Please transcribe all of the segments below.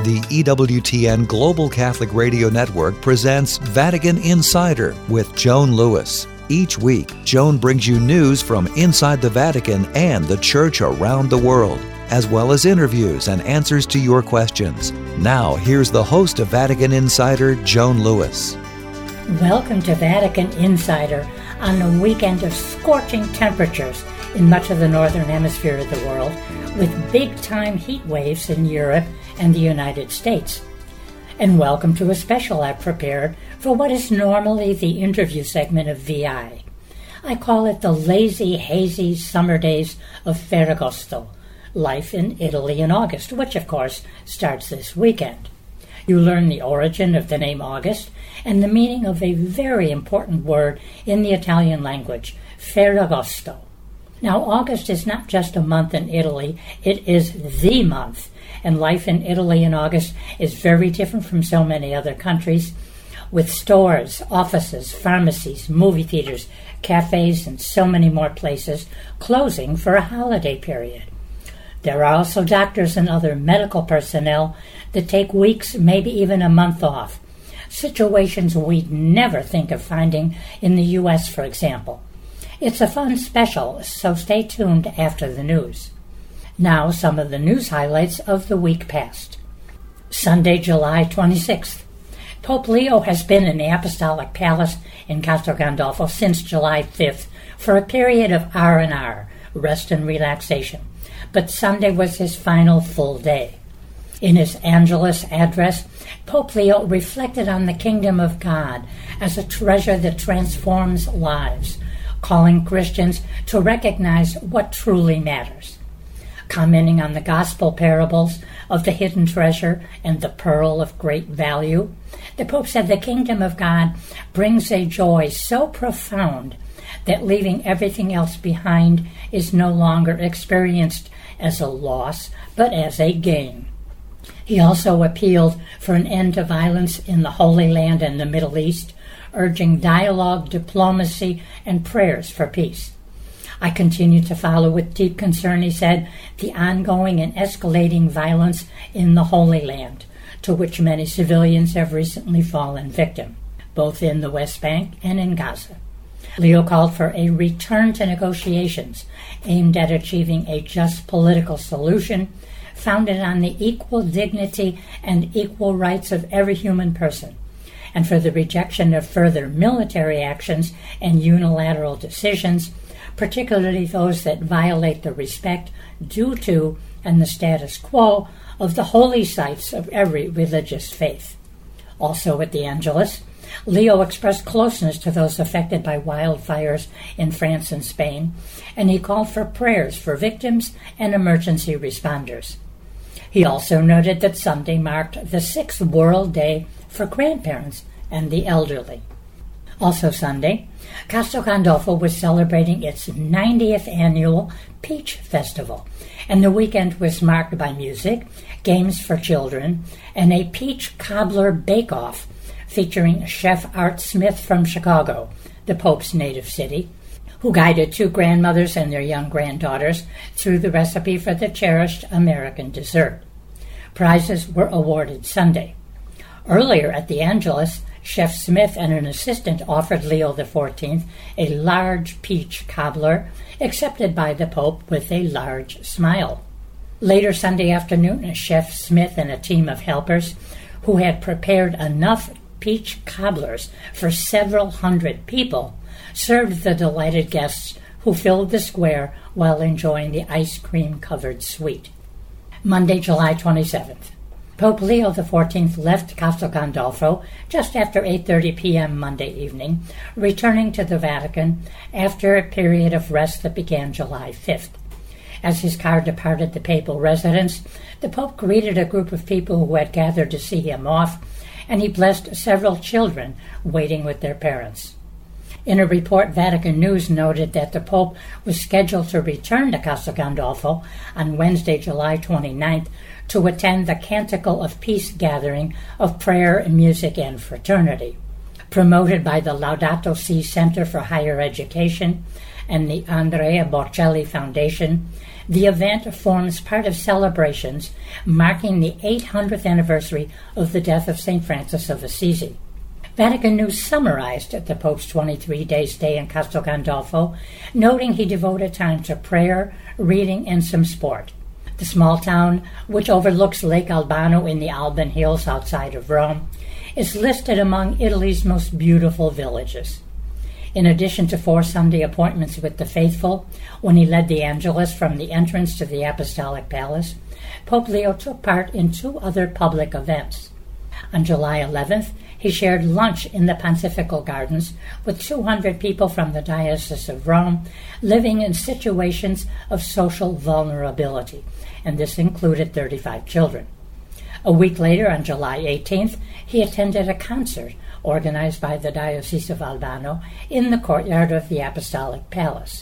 the EWTN Global Catholic Radio Network presents Vatican Insider with Joan Lewis. Each week, Joan brings you news from inside the Vatican and the Church around the world, as well as interviews and answers to your questions. Now, here's the host of Vatican Insider, Joan Lewis. Welcome to Vatican Insider on a weekend of scorching temperatures in much of the northern hemisphere of the world, with big-time heat waves in Europe and the United States. And welcome to a special I've prepared for what is normally the interview segment of VI. I call it the lazy, hazy summer days of Ferragosto, life in Italy in August, which of course starts this weekend. You learn the origin of the name August and the meaning of a very important word in the Italian language, Ferragosto. Now, August is not just a month in Italy, it is the month, and life in Italy in August is very different from so many other countries, with stores, offices, pharmacies, movie theaters, cafes, and so many more places closing for a holiday period. There are also doctors and other medical personnel that take weeks, maybe even a month off, situations we'd never think of finding in the U.S., for example. It's a fun special, so stay tuned after the news. Now, some of the news highlights of the week past. Sunday, July 26th. Pope Leo has been in the Apostolic Palace in Castel Gandolfo since July 5th for a period of R&R, rest and relaxation, but Sunday was his final full day. In his Angelus address, Pope Leo reflected on the kingdom of God as a treasure that transforms lives, calling Christians to recognize what truly matters. Commenting on the gospel parables of the hidden treasure and the pearl of great value, the Pope said the kingdom of God brings a joy so profound that leaving everything else behind is no longer experienced as a loss, but as a gain. He also appealed for an end to violence in the Holy Land and the Middle East, urging dialogue, diplomacy, and prayers for peace. I continue to follow with deep concern, he said, the ongoing and escalating violence in the Holy Land, to which many civilians have recently fallen victim, both in the West Bank and in Gaza. Leo called for a return to negotiations aimed at achieving a just political solution founded on the equal dignity and equal rights of every human person, and for the rejection of further military actions and unilateral decisions, particularly those that violate the respect due to and the status quo of the holy sites of every religious faith. Also at the Angelus, Leo expressed closeness to those affected by wildfires in France and Spain, and he called for prayers for victims and emergency responders. He also noted that Sunday marked the 6th World Day for grandparents and the elderly. Also Sunday, Castel Gandolfo was celebrating its 90th annual Peach Festival, and the weekend was marked by music, games for children, and a peach cobbler bake-off featuring Chef Art Smith from Chicago, the Pope's native city, who guided two grandmothers and their young granddaughters through the recipe for the cherished American dessert. Prizes were awarded Sunday. Earlier at the Angelus, Chef Smith and an assistant offered Leo XIV a large peach cobbler, accepted by the Pope with a large smile. Later Sunday afternoon, Chef Smith and a team of helpers who had prepared enough peach cobblers for several hundred people served the delighted guests who filled the square while enjoying the ice cream-covered sweet. Monday, July 27th. Pope Leo XIV left Castel Gandolfo just after 8:30 p.m. Monday evening, returning to the Vatican after a period of rest that began July 5th. As his car departed the papal residence, the Pope greeted a group of people who had gathered to see him off, and he blessed several children waiting with their parents. In a report, Vatican News noted that the Pope was scheduled to return to Castel Gandolfo on Wednesday, July 29th, to attend the Canticle of Peace gathering of prayer, music, and fraternity. Promoted by the Laudato Si Center for Higher Education and the Andrea Bocelli Foundation, the event forms part of celebrations marking the 800th anniversary of the death of St. Francis of Assisi. Vatican News summarized the Pope's 23-day stay in Castel Gandolfo, noting he devoted time to prayer, reading, and some sport. The small town, which overlooks Lake Albano in the Alban Hills outside of Rome, is listed among Italy's most beautiful villages. In addition to 4 Sunday appointments with the faithful, when he led the Angelus from the entrance to the Apostolic Palace, Pope Leo took part in 2 other public events. On July 11th, he shared lunch in the Pontifical Gardens with 200 people from the Diocese of Rome living in situations of social vulnerability, and this included 35 children. A week later, on July 18th, he attended a concert organized by the Diocese of Albano in the courtyard of the Apostolic Palace.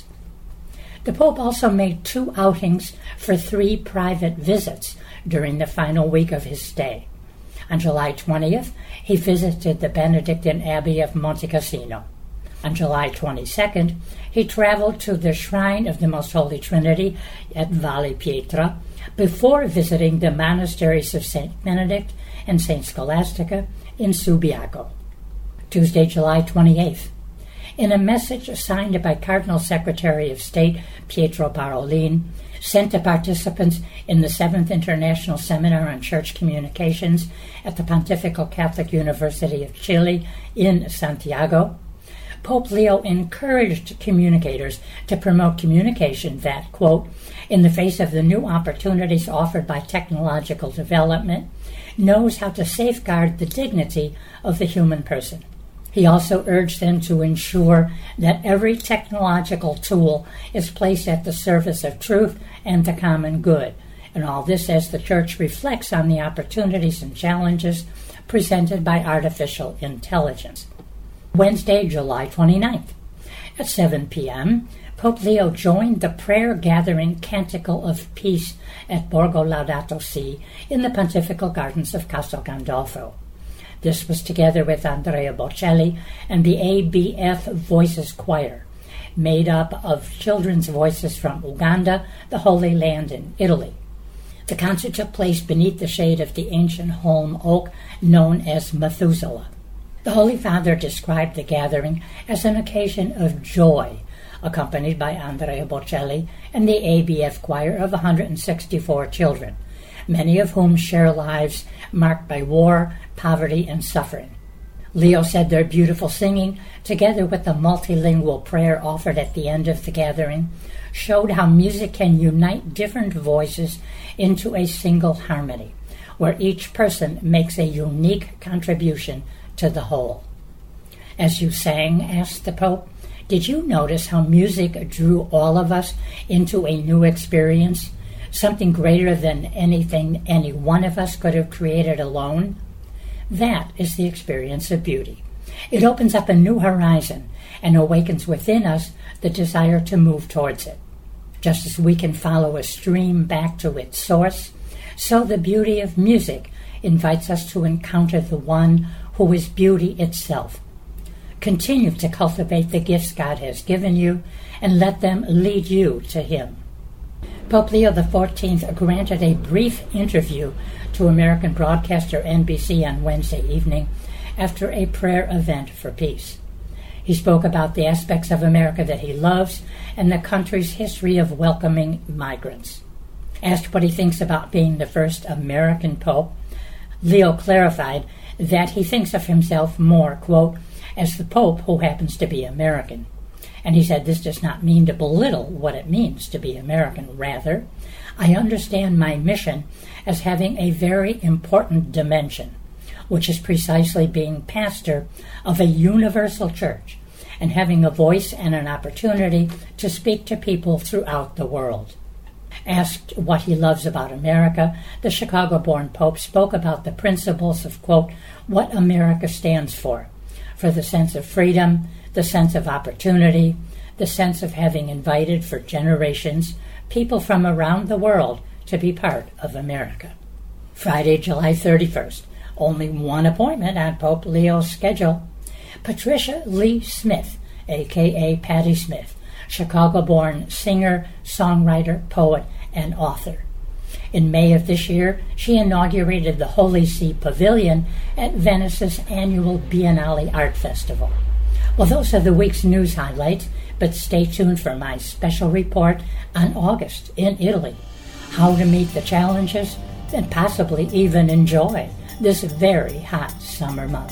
The Pope also made 2 outings for 3 private visits during the final week of his stay. On July 20th, he visited the Benedictine Abbey of Monte Cassino. On July 22nd, he traveled to the Shrine of the Most Holy Trinity at Valle Pietra before visiting the monasteries of St. Benedict and St. Scholastica in Subiaco. Tuesday, July 28th. In a message signed by Cardinal Secretary of State Pietro Parolin, sent to participants in the 7th International Seminar on Church Communications at the Pontifical Catholic University of Chile in Santiago, Pope Leo encouraged communicators to promote communication that, quote, in the face of the new opportunities offered by technological development, knows how to safeguard the dignity of the human person. He also urged them to ensure that every technological tool is placed at the service of truth and the common good, and all this as the Church reflects on the opportunities and challenges presented by artificial intelligence. Wednesday, July 29th. At 7 p.m., Pope Leo joined the prayer gathering Canticle of Peace at Borgo Laudato Si in the Pontifical Gardens of Castel Gandolfo. This was together with Andrea Bocelli and the ABF Voices Choir, made up of children's voices from Uganda, the Holy Land, and Italy. The concert took place beneath the shade of the ancient holm oak known as Methuselah. The Holy Father described the gathering as an occasion of joy, accompanied by Andrea Bocelli and the ABF choir of 164 children, many of whom share lives marked by war, poverty, and suffering. Leo said their beautiful singing, together with the multilingual prayer offered at the end of the gathering, showed how music can unite different voices into a single harmony, where each person makes a unique contribution to the whole. As you sang, asked the Pope, did you notice how music drew all of us into a new experience, something greater than anything any one of us could have created alone? That is the experience of beauty. It opens up a new horizon and awakens within us the desire to move towards it. Just as we can follow a stream back to its source, so the beauty of music invites us to encounter the one who is beauty itself. Continue to cultivate the gifts God has given you and let them lead you to Him. Pope Leo XIV granted a brief interview to American broadcaster NBC on Wednesday evening after a prayer event for peace. He spoke about the aspects of America that he loves and the country's history of welcoming migrants. Asked what he thinks about being the first American pope, Leo clarified that he thinks of himself more, quote, as the Pope who happens to be American. And he said this does not mean to belittle what it means to be American. Rather, I understand my mission as having a very important dimension, which is precisely being pastor of a universal church and having a voice and an opportunity to speak to people throughout the world. Asked what he loves about America, the Chicago-born Pope spoke about the principles of, quote, what America stands for the sense of freedom, the sense of opportunity, the sense of having invited for generations people from around the world to be part of America. Friday, July 31st, only one appointment on Pope Leo's schedule. Patricia Lee Smith, a.k.a. Patti Smith, Chicago-born singer, songwriter, poet, and author. In May of this year, she inaugurated the Holy See Pavilion at Venice's annual Biennale Art Festival. Well, those are the week's news highlights, but stay tuned for my special report on August in Italy, how to meet the challenges and possibly even enjoy this very hot summer month.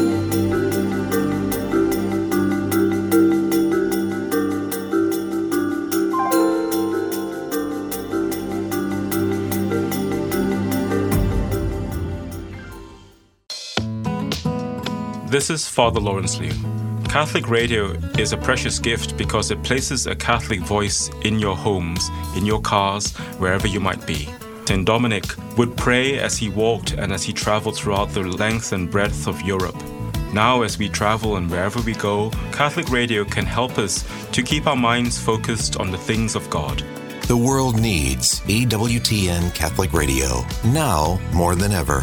This is Father Lawrence Liu. Catholic Radio is a precious gift because it places a Catholic voice in your homes, in your cars, wherever you might be. St. Dominic would pray as he walked and as he traveled throughout the length and breadth of Europe. Now, as we travel and wherever we go, Catholic Radio can help us to keep our minds focused on the things of God. The world needs EWTN Catholic Radio, now more than ever.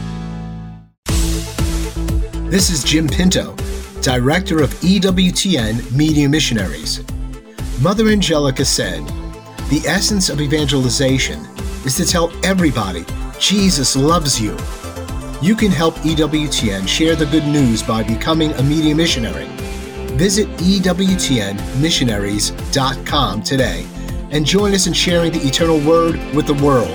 This is Jim Pinto, Director of EWTN Media Missionaries. Mother Angelica said, "The essence of evangelization is to tell everybody Jesus loves you." You can help EWTN share the good news by becoming a media missionary. Visit EWTNmissionaries.com today and join us in sharing the eternal word with the world.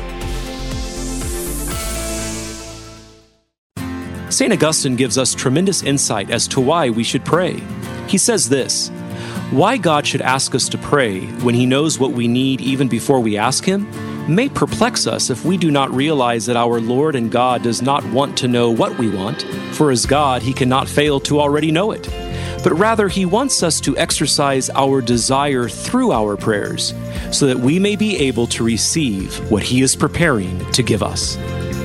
St. Augustine gives us tremendous insight as to why we should pray. He says this: why God should ask us to pray when He knows what we need even before we ask Him may perplex us if we do not realize that our Lord and God does not want to know what we want, for as God He cannot fail to already know it. But rather He wants us to exercise our desire through our prayers, so that we may be able to receive what He is preparing to give us.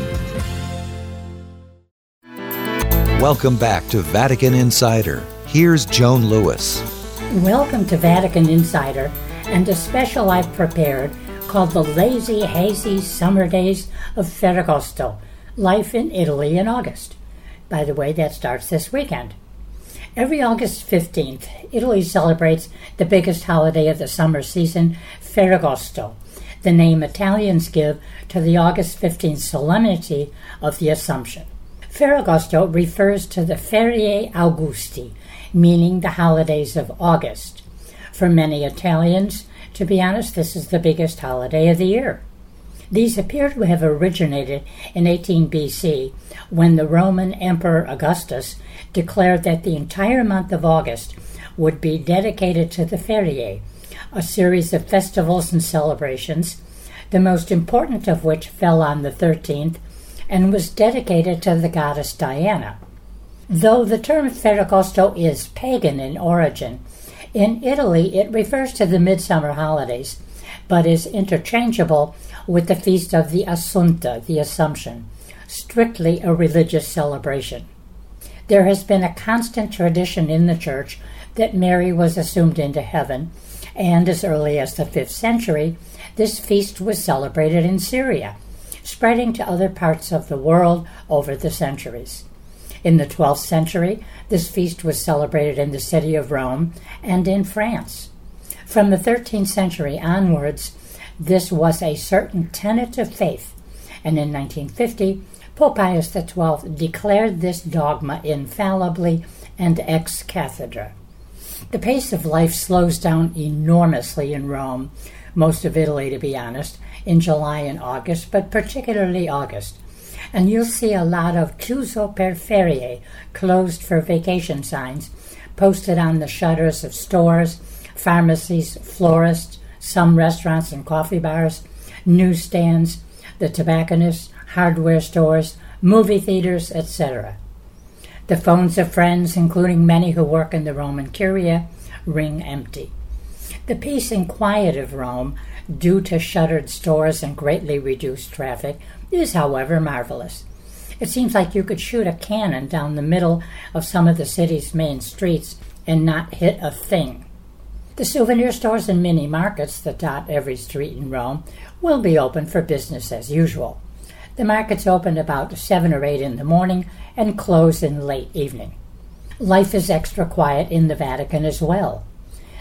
Welcome back to Vatican Insider. Here's Joan Lewis. Welcome to Vatican Insider and a special I've prepared called The Lazy, Hazy Summer Days of Ferragosto, Life in Italy in August. By the way, that starts this weekend. Every August 15th, Italy celebrates the biggest holiday of the summer season, Ferragosto, the name Italians give to the August 15th solemnity of the Assumption. Ferragosto refers to the Ferie Augusti, meaning the holidays of August. For many Italians, to be honest, this is the biggest holiday of the year. These appear to have originated in 18 BC, when the Roman Emperor Augustus declared that the entire month of August would be dedicated to the Ferie, a series of festivals and celebrations, the most important of which fell on the 13th, and was dedicated to the goddess Diana. Though the term Ferragosto is pagan in origin, in Italy it refers to the midsummer holidays, but is interchangeable with the feast of the Assunta, the Assumption, strictly a religious celebration. There has been a constant tradition in the Church that Mary was assumed into heaven, and as early as the 5th century, this feast was celebrated in Syria, spreading to other parts of the world over the centuries. In the 12th century, this feast was celebrated in the city of Rome and in France. From the 13th century onwards, this was a certain tenet of faith, and in 1950, Pope Pius XII declared this dogma infallibly and ex cathedra. The pace of life slows down enormously in Rome, most of Italy to be honest, in July and August, but particularly August. And you'll see a lot of chiuso per ferie, closed for vacation signs, posted on the shutters of stores, pharmacies, florists, some restaurants and coffee bars, newsstands, the tobacconists, hardware stores, movie theaters, etc. The phones of friends, including many who work in the Roman Curia, ring empty. The peace and quiet of Rome, due to shuttered stores and greatly reduced traffic, is, however, marvelous. It seems like you could shoot a cannon down the middle of some of the city's main streets and not hit a thing. The souvenir stores and mini markets that dot every street in Rome will be open for business as usual. The markets open about 7 or 8 in the morning and close in late evening. Life is extra quiet in the Vatican as well.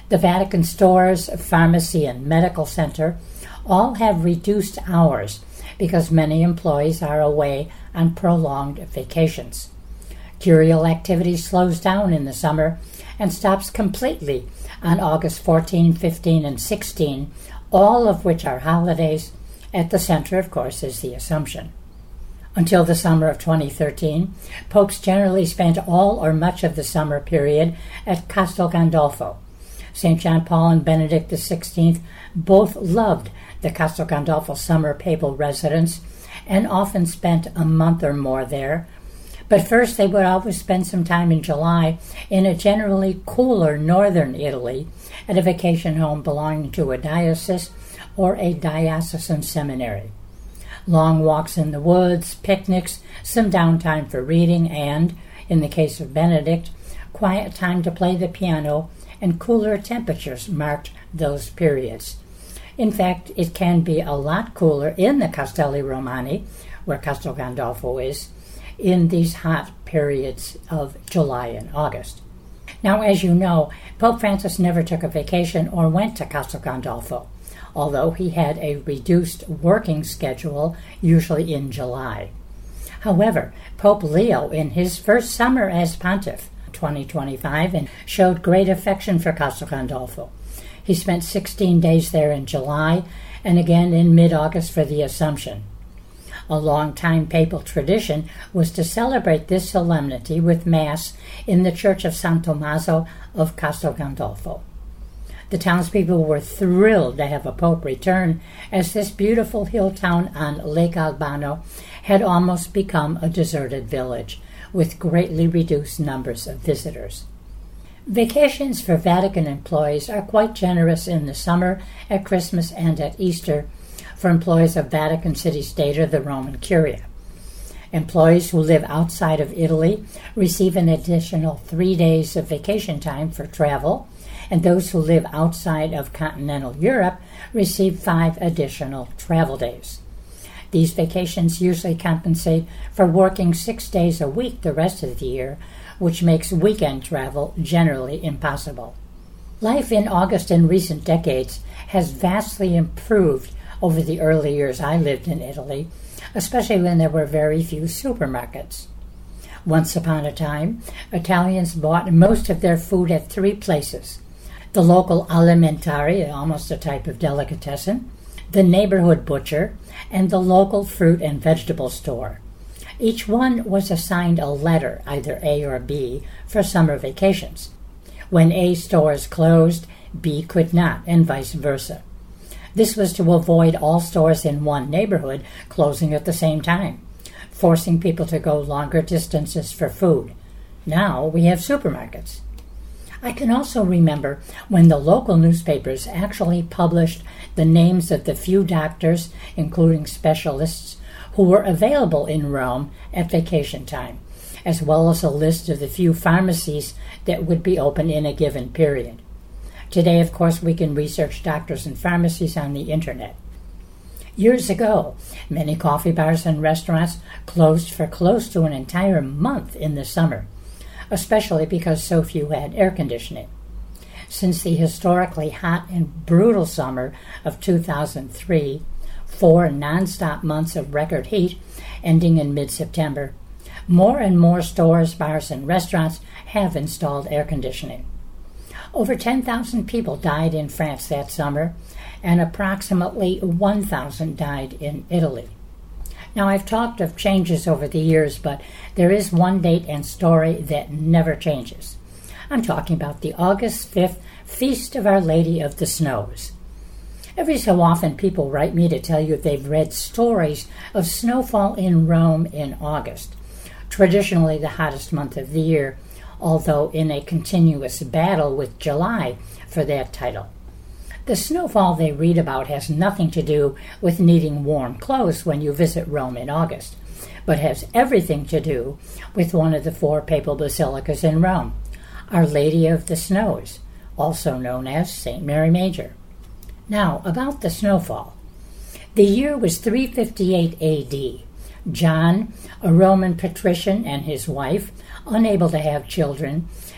The Vatican stores, pharmacy, and medical center all have reduced hours because many employees are away on prolonged vacations. Curial activity slows down in the summer and stops completely on August 14, 15, and 16, all of which are holidays. At the center, of course, is the Assumption. Until the summer of 2013, popes generally spent all or much of the summer period at Castel Gandolfo. St. John Paul and Benedict XVI both loved the Castel Gandolfo summer papal residence and often spent a month or more there. But first they would always spend some time in July in a generally cooler northern Italy at a vacation home belonging to a diocese or a diocesan seminary. Long walks in the woods, picnics, some downtime for reading, and, in the case of Benedict, quiet time to play the piano and cooler temperatures marked those periods. In fact, it can be a lot cooler in the Castelli Romani, where Castel Gandolfo is, in these hot periods of July and August. Now, as you know, Pope Francis never took a vacation or went to Castel Gandolfo, although he had a reduced working schedule, usually in July. However, Pope Leo, in his first summer as pontiff, 2025, and showed great affection for Castel Gandolfo. He spent 16 days there in July and again in mid-August for the Assumption. A long-time papal tradition was to celebrate this solemnity with Mass in the Church of San Tommaso of Castel Gandolfo. The townspeople were thrilled to have a pope return, as this beautiful hill town on Lake Albano had almost become a deserted village, with greatly reduced numbers of visitors. Vacations for Vatican employees are quite generous in the summer, at Christmas, and at Easter for employees of Vatican City-State or the Roman Curia. Employees who live outside of Italy receive an additional 3 days of vacation time for travel, and those who live outside of continental Europe receive 5 additional travel days. These vacations usually compensate for working 6 days a week the rest of the year, which makes weekend travel generally impossible. Life in August in recent decades has vastly improved over the early years I lived in Italy, especially when there were very few supermarkets. Once upon a time, Italians bought most of their food at 3 places: the local alimentari, almost a type of delicatessen, the neighborhood butcher, and the local fruit and vegetable store. Each one was assigned a letter, either A or B, for summer vacations. When A stores closed, B could not, and vice versa. This was to avoid all stores in one neighborhood closing at the same time, forcing people to go longer distances for food. Now we have supermarkets. I can also remember when the local newspapers actually published the names of the few doctors, including specialists, who were available in Rome at vacation time, as well as a list of the few pharmacies that would be open in a given period. Today, of course, we can research doctors and pharmacies on the internet. Years ago, many coffee bars and restaurants closed for close to an entire month in the summer, especially because so few had air conditioning. Since the historically hot and brutal summer of 2003, 4 non-stop months of record heat ending in mid-September, more and more stores, bars, and restaurants have installed air conditioning. Over 10,000 people died in France that summer, and approximately 1,000 died in Italy. Now, I've talked of changes over the years, but there is one date and story that never changes. I'm talking about the August 5th Feast of Our Lady of the Snows. Every so often, people write me to tell you they've read stories of snowfall in Rome in August, traditionally the hottest month of the year, although in a continuous battle with July for that title. The snowfall they read about has nothing to do with needing warm clothes when you visit Rome in August, but has everything to do with one of the 4 papal basilicas in Rome, Our Lady of the Snows, also known as St. Mary Major. Now, about the snowfall. The year was 358 A.D. John, a Roman patrician, and his wife, unable to have children,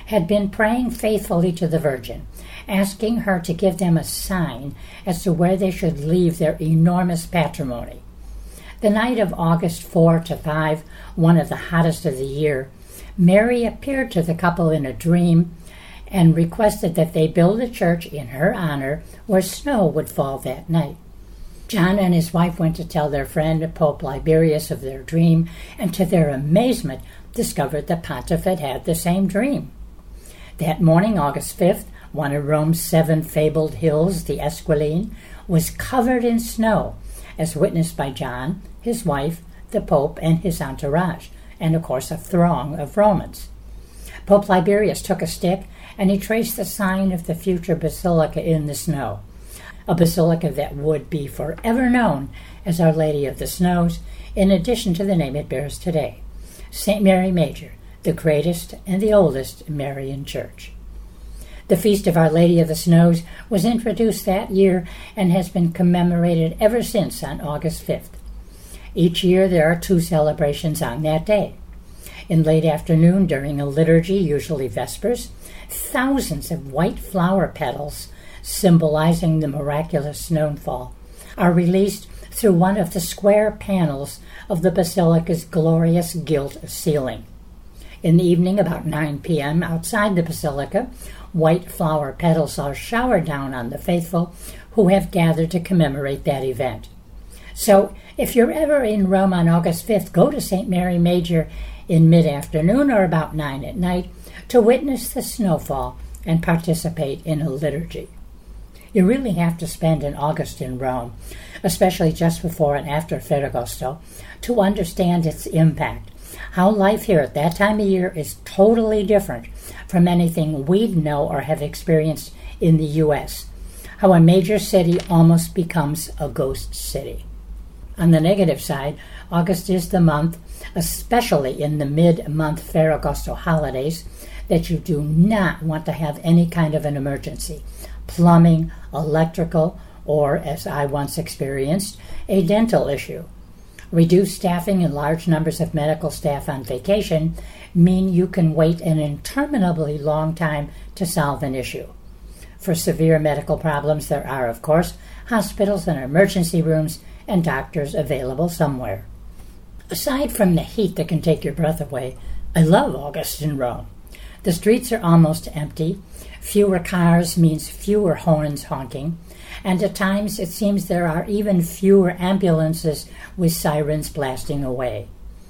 had been praying faithfully to the Virgin, asking her to give them a sign as to where they should leave their enormous patrimony. The night of August 4 to 5, one of the hottest of the year, Mary appeared to the couple in a dream and requested that they build a church in her honor where snow would fall that night. John and his wife went to tell their friend Pope Liberius of their dream, and to their amazement discovered the pontiff had had the same dream. That morning, August 5th, one of Rome's 7 fabled hills, the Esquiline, was covered in snow, as witnessed by John, his wife, the Pope, and his entourage, and of course a throng of Romans. Pope Liberius took a stick and he traced the sign of the future basilica in the snow, a basilica that would be forever known as Our Lady of the Snows, in addition to the name it bears today, St. Mary Major, the greatest and the oldest Marian church. The Feast of Our Lady of the Snows was introduced that year and has been commemorated ever since on August 5th. Each year there are 2 celebrations on that day. In late afternoon, during a liturgy, usually Vespers, thousands of white flower petals, symbolizing the miraculous snowfall, are released through one of the square panels of the basilica's glorious gilt ceiling. In the evening, about 9 p.m., outside the basilica, white flower petals are showered down on the faithful who have gathered to commemorate that event. So, if you're ever in Rome on August 5th, go to St. Mary Major in mid-afternoon or about 9 at night to witness the snowfall and participate in a liturgy. You really have to spend an August in Rome, especially just before and after Ferragosto, to understand its impact. How life here at that time of year is totally different from anything we'd know or have experienced in the U.S. How a major city almost becomes a ghost city. On the negative side, August is the month, especially in the mid-month Ferragosto holidays, that you do not want to have any kind of an emergency. Plumbing, electrical, or, as I once experienced, a dental issue. Reduced staffing and large numbers of medical staff on vacation mean you can wait an interminably long time to solve an issue. For severe medical problems, there are, of course, hospitals and emergency rooms and doctors available somewhere. Aside from the heat that can take your breath away, I love August in Rome. The streets are almost empty. Fewer cars means fewer horns honking, and at times it seems there are even fewer ambulances with sirens blasting away.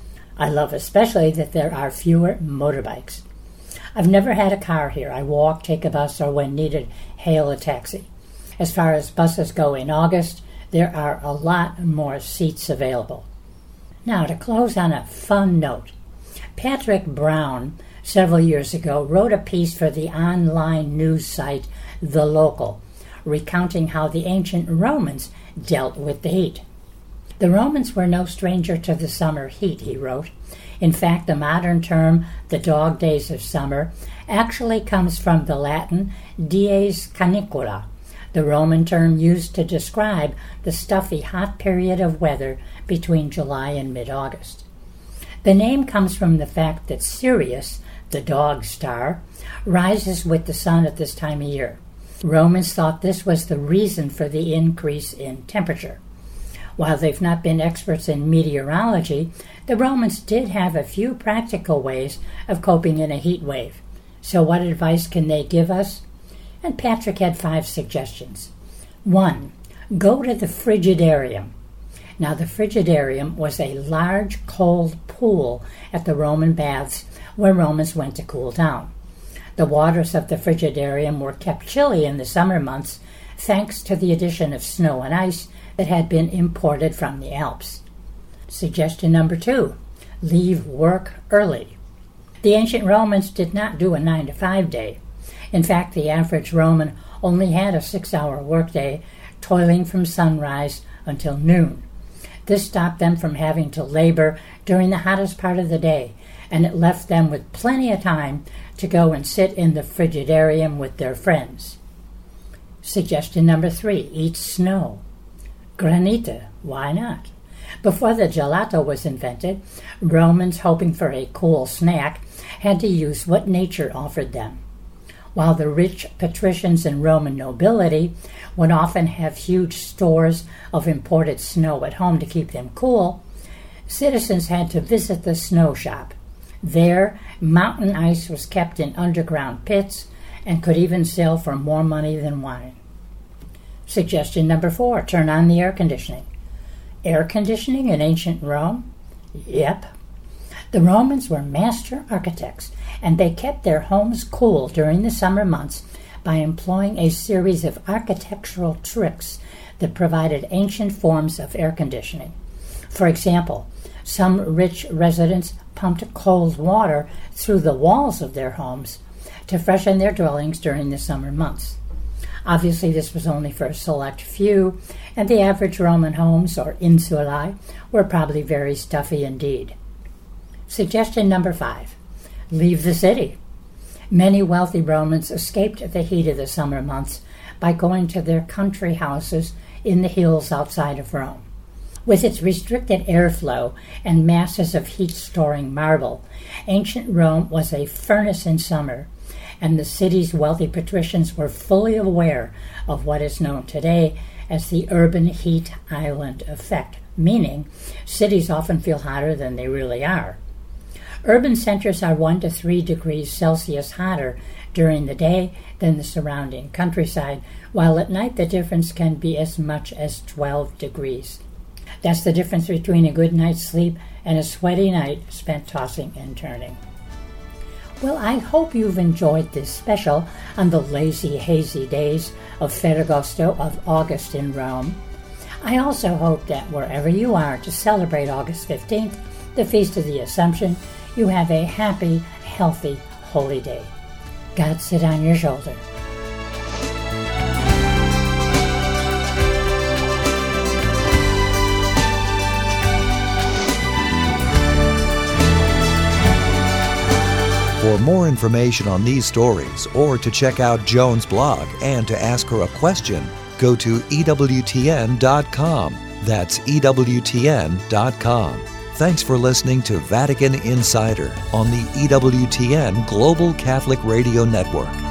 I love especially that there are fewer motorbikes. I've never had a car here. I walk, take a bus, or when needed, hail a taxi. As far as buses go in August, there are a lot more seats available. Now, to close on a fun note, Patrick Brown, several years ago, wrote a piece for the online news site The Local, recounting how the ancient Romans dealt with the heat. The Romans were no stranger to the summer heat, he wrote. In fact, the modern term, the dog days of summer, actually comes from the Latin dies canicula, the Roman term used to describe the stuffy, hot period of weather between July and mid-August. The name comes from the fact that Sirius, the dog star, rises with the sun at this time of year. Romans thought this was the reason for the increase in temperature. While they've not been experts in meteorology, the Romans did have a few practical ways of coping in a heat wave. So what advice can they give us? And Patrick had 5 suggestions. 1. Go to the Frigidarium. Now, the Frigidarium was a large, cold pool at the Roman baths where Romans went to cool down. The waters of the Frigidarium were kept chilly in the summer months thanks to the addition of snow and ice that had been imported from the Alps. Suggestion number 2. Leave work early. The ancient Romans did not do a 9-to-5 day. In fact, the average Roman only had a 6-hour workday, toiling from sunrise until noon. This stopped them from having to labor during the hottest part of the day, and it left them with plenty of time to go and sit in the Frigidarium with their friends. Suggestion number 3, eat snow. Granita, why not? Before the gelato was invented, Romans, hoping for a cool snack, had to use what nature offered them. While the rich patricians and Roman nobility would often have huge stores of imported snow at home to keep them cool, citizens had to visit the snow shop. There, mountain ice was kept in underground pits and could even sell for more money than wine. Suggestion number 4, turn on the air conditioning. Air conditioning in ancient Rome? Yep. The Romans were master architects, and they kept their homes cool during the summer months by employing a series of architectural tricks that provided ancient forms of air conditioning. For example, some rich residents pumped cold water through the walls of their homes to freshen their dwellings during the summer months. Obviously, this was only for a select few, and the average Roman homes, or insulae, were probably very stuffy indeed. Suggestion number 5, leave the city. Many wealthy Romans escaped the heat of the summer months by going to their country houses in the hills outside of Rome. With its restricted airflow and masses of heat-storing marble, ancient Rome was a furnace in summer, and the city's wealthy patricians were fully aware of what is known today as the urban heat island effect, meaning cities often feel hotter than they really are. Urban centers are 1 to 3 degrees Celsius hotter during the day than the surrounding countryside, while at night the difference can be as much as 12 degrees. That's the difference between a good night's sleep and a sweaty night spent tossing and turning. Well, I hope you've enjoyed this special on the lazy, hazy days of Ferragosto of August in Rome. I also hope that wherever you are to celebrate August 15th, the Feast of the Assumption, you have a happy, healthy, holy day. God sit on your shoulder. For more information on these stories, or to check out Joan's blog and to ask her a question, go to EWTN.com. That's EWTN.com. Thanks for listening to Vatican Insider on the EWTN Global Catholic Radio Network.